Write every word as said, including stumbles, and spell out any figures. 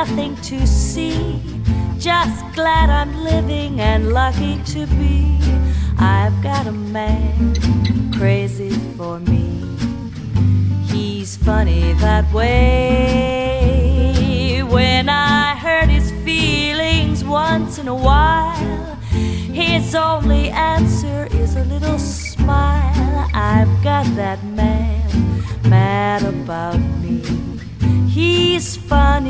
nothing to see. Just glad I'm living and lucky to be. I've got a man crazy for me. He's funny that way. When I hurt his feelings once in a while, his only answer is a little smile. I've got that man mad about me. He's funny.